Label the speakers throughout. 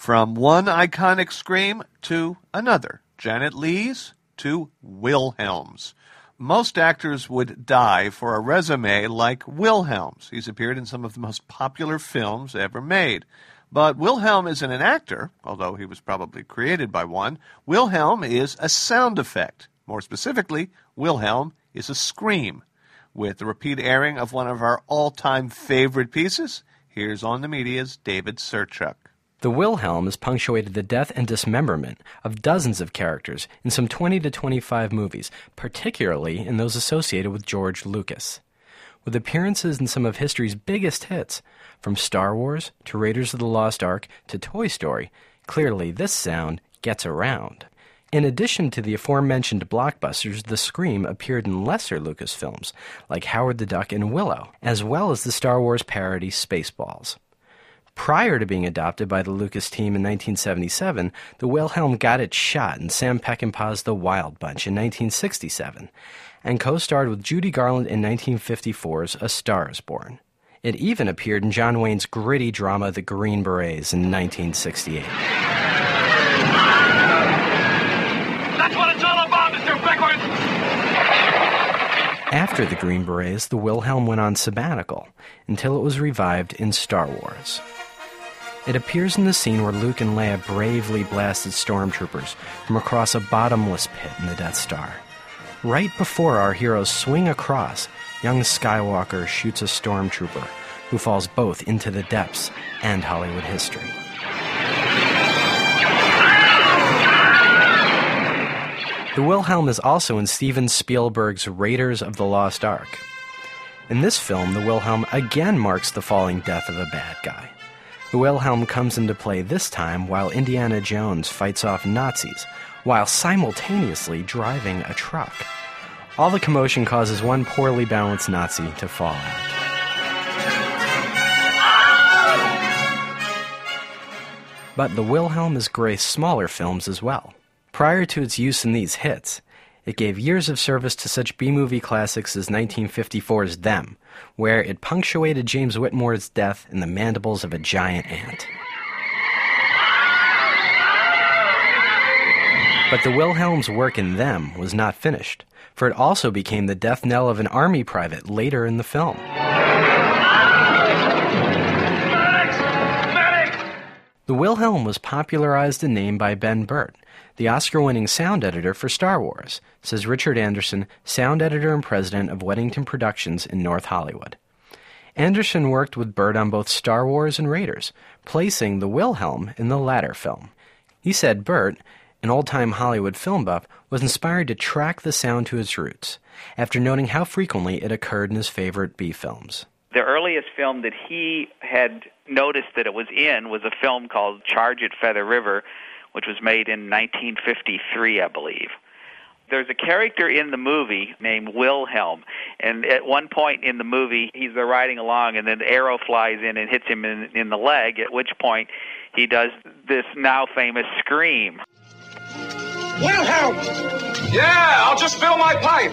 Speaker 1: From one iconic scream to another, Janet Leigh's to Wilhelm's. Most actors would die for a resume like Wilhelm's. He's appeared in some of the most popular films ever made. But Wilhelm isn't an actor, although he was probably created by one. Wilhelm is a sound effect. More specifically, Wilhelm is a scream. With the repeat airing of one of our all-time favorite pieces, here's On the Media's David Serchuk.
Speaker 2: The Wilhelm has punctuated the death and dismemberment of dozens of characters in some 20 to 25 movies, particularly in those associated with George Lucas. With appearances in some of history's biggest hits, from Star Wars to Raiders of the Lost Ark to Toy Story, clearly this sound gets around. In addition to the aforementioned blockbusters, the scream appeared in lesser Lucas films, like Howard the Duck and Willow, as well as the Star Wars parody Spaceballs. Prior to being adopted by the Lucas team in 1977, the Wilhelm got its shot in Sam Peckinpah's The Wild Bunch in 1967, and co-starred with Judy Garland in 1954's A Star is Born. It even appeared in John Wayne's gritty drama The Green Berets in 1968.
Speaker 3: That's what it's all about, Mr. Beckworth!
Speaker 2: After The Green Berets, the Wilhelm went on sabbatical, until it was revived in Star Wars. It appears in the scene where Luke and Leia bravely blasted stormtroopers from across a bottomless pit in the Death Star. Right before our heroes swing across, young Skywalker shoots a stormtrooper, who falls both into the depths and Hollywood history. The Wilhelm is also in Steven Spielberg's Raiders of the Lost Ark. In this film, the Wilhelm again marks the falling death of a bad guy. The Wilhelm comes into play this time while Indiana Jones fights off Nazis, while simultaneously driving a truck. All the commotion causes one poorly balanced Nazi to fall out. But the Wilhelm has graced smaller films as well. Prior to its use in these hits, it gave years of service to such B-movie classics as 1954's Them, where it punctuated James Whitmore's death in the mandibles of a giant ant. But the Wilhelm's work in Them was not finished, for it also became the death knell of an army private later in the film. The Wilhelm was popularized and named by Ben Burtt, the Oscar-winning sound editor for Star Wars, says Richard Anderson, sound editor and president of Weddington Productions in North Hollywood. Anderson worked with Burtt on both Star Wars and Raiders, placing the Wilhelm in the latter film. He said Burtt, an old-time Hollywood film buff, was inspired to track the sound to its roots, after noting how frequently it occurred in his favorite B-films.
Speaker 4: The earliest film that he had noticed that it was in was a film called Charge at Feather River, which was made in 1953, I believe. There's a character in the movie named Wilhelm, and at one point in the movie, he's riding along, and then the arrow flies in and hits him in the leg, at which point he does this now famous scream.
Speaker 3: Wilhelm! Yeah, I'll just fill my pipe.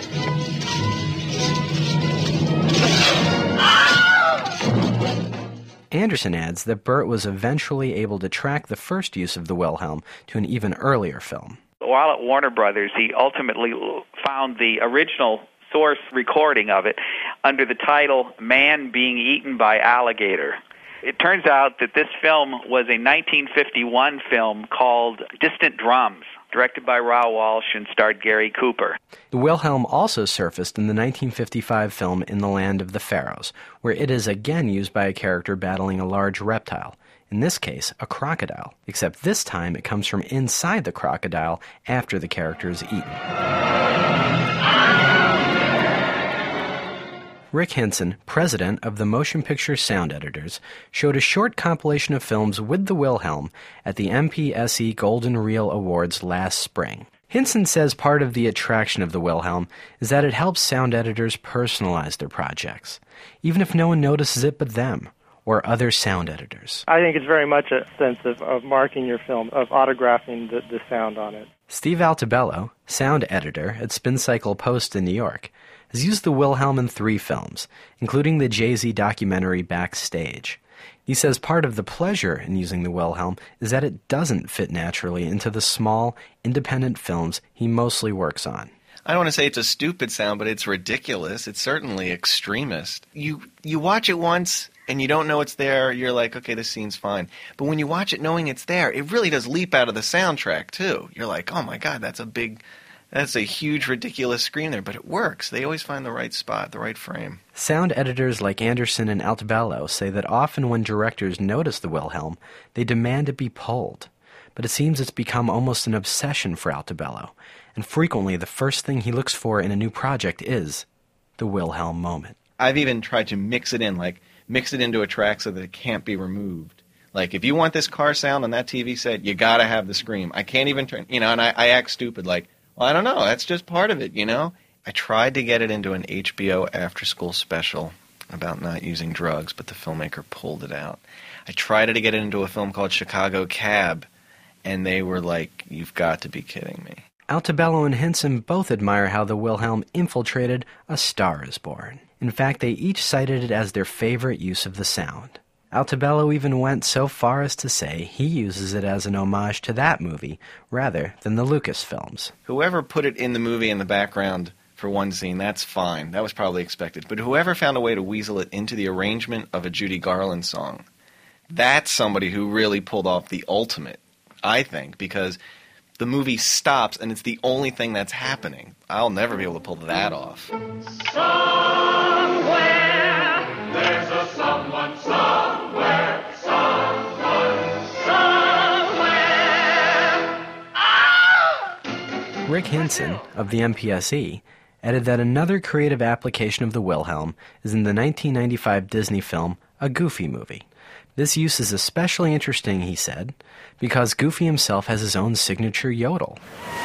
Speaker 2: Anderson adds that Burtt was eventually able to track the first use of the Wilhelm to an even earlier film.
Speaker 4: While at Warner Brothers, he ultimately found the original source recording of it under the title Man Being Eaten by Alligator. It turns out that this film was a 1951 film called Distant Drums, directed by Raoul Walsh and starred Gary Cooper.
Speaker 2: The Wilhelm also surfaced in the 1955 film In the Land of the Pharaohs, where it is again used by a character battling a large reptile, in this case, a crocodile, except this time it comes from inside the crocodile after the character is eaten. Rick Hinson, president of the Motion Picture Sound Editors, showed a short compilation of films with the Wilhelm at the MPSE Golden Reel Awards last spring. Hinson says part of the attraction of the Wilhelm is that it helps sound editors personalize their projects, even if no one notices it but them, or other sound editors.
Speaker 5: I think it's very much a sense of marking your film, of autographing the sound on it.
Speaker 2: Steve Altabello, sound editor at Spin Cycle Post in New York, has used the Wilhelm in 3 films, including the Jay-Z documentary Backstage. He says part of the pleasure in using the Wilhelm is that it doesn't fit naturally into the small, independent films he mostly works on.
Speaker 6: I don't want to say it's a stupid sound, but it's ridiculous. It's certainly extremist. You watch it once and you don't know it's there, you're like, okay, this scene's fine. But when you watch it knowing it's there, it really does leap out of the soundtrack, too. You're like, oh my God, that's a huge, ridiculous scream there, but it works. They always find the right spot, the right frame.
Speaker 2: Sound editors like Anderson and Altobello say that often when directors notice the Wilhelm, they demand it be pulled. But it seems it's become almost an obsession for Altobello, and frequently the first thing he looks for in a new project is the Wilhelm moment.
Speaker 6: I've even tried to mix it into a track so that it can't be removed. Like, if you want this car sound on that TV set, you gotta have the scream. I can't even turn, and I act stupid like, well, I don't know, that's just part of it, I tried to get it into an HBO after-school special about not using drugs, but the filmmaker pulled it out. I tried to get it into a film called Chicago Cab, and they were like, you've got to be kidding me.
Speaker 2: Altobello and Henson both admire how the Wilhelm infiltrated A Star is Born. In fact, they each cited it as their favorite use of the sound. Altobello even went so far as to say he uses it as an homage to that movie rather than the Lucas films.
Speaker 6: Whoever put it in the movie in the background for one scene, that's fine. That was probably expected. But whoever found a way to weasel it into the arrangement of a Judy Garland song, that's somebody who really pulled off the ultimate, I think, because the movie stops and it's the only thing that's happening. I'll never be able to pull that off.
Speaker 3: Somewhere there's a someone somewhere, someone somewhere. Ah!
Speaker 2: Rick Henson of the MPSE added that another creative application of the Wilhelm is in the 1995 Disney film A Goofy Movie. This use is especially interesting, he said, because Goofy himself has his own signature yodel.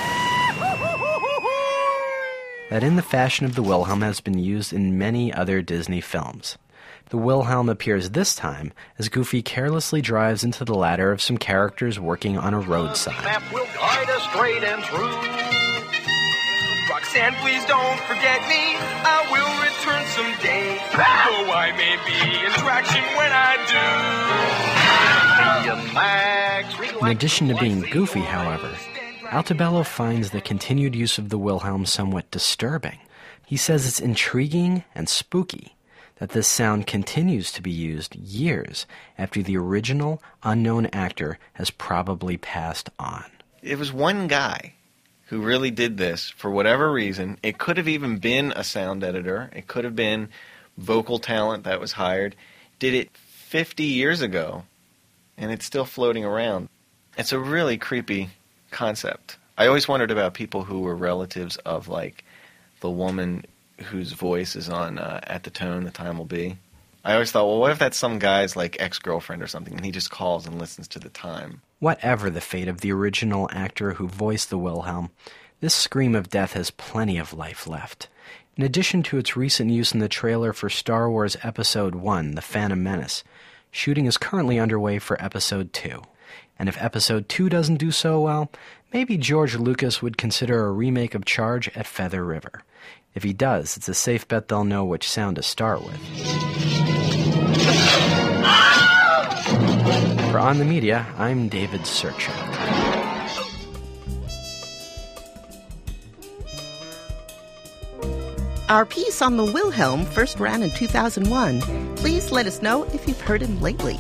Speaker 2: That in the fashion of the Wilhelm has been used in many other Disney films. The Wilhelm appears this time as Goofy carelessly drives into the ladder of some characters working on a roadside.
Speaker 7: Map will guide us straight and true. Roxanne, please don't forget me. I will return someday. Though I may be in traction when I do.
Speaker 2: In addition to being goofy, however, Altobello finds the continued use of the Wilhelm somewhat disturbing. He says it's intriguing and spooky that this sound continues to be used years after the original unknown actor has probably passed on.
Speaker 6: It was one guy who really did this for whatever reason. It could have even been a sound editor. It could have been vocal talent that was hired. Did it 50 years ago, and it's still floating around. It's a really creepy concept. I always wondered about people who were relatives of, like, the woman whose voice is on At the Tone, The Time Will Be. I always thought, well, what if that's some guy's, like, ex-girlfriend or something, and he just calls and listens to the time?
Speaker 2: Whatever the fate of the original actor who voiced the Wilhelm, this scream of death has plenty of life left. In addition to its recent use in the trailer for Star Wars Episode 1, The Phantom Menace, shooting is currently underway for Episode 2. And if Episode 2 doesn't do so well, maybe George Lucas would consider a remake of Charge at Feather River. If he does, it's a safe bet they'll know which sound to start with. For On the Media, I'm David Serchock.
Speaker 8: Our piece on the Wilhelm first ran in 2001. Please let us know if you've heard him lately.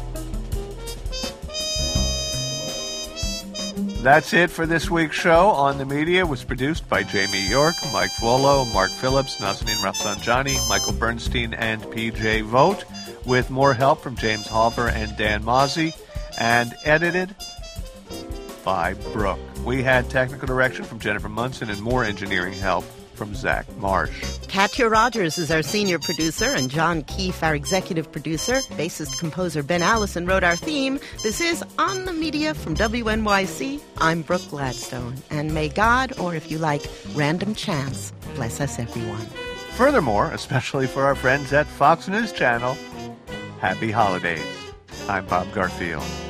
Speaker 1: That's it for this week's show. On the Media was produced by Jamie York, Mike Volo, Mark Phillips, Nazanin Rafsanjani, Michael Bernstein, and PJ Vogt, with more help from James Halver and Dan Mozzie, and edited by Brooke. We had technical direction from Jennifer Munson and more engineering help from Zach Marsh.
Speaker 8: Katya Rogers is our senior producer, and John Keefe, our executive producer. Bassist-composer Ben Allison wrote our theme. This is On the Media from WNYC. I'm Brooke Gladstone. And may God, or if you like, random chance, bless us everyone.
Speaker 1: Furthermore, especially for our friends at Fox News Channel, happy holidays. I'm Bob Garfield.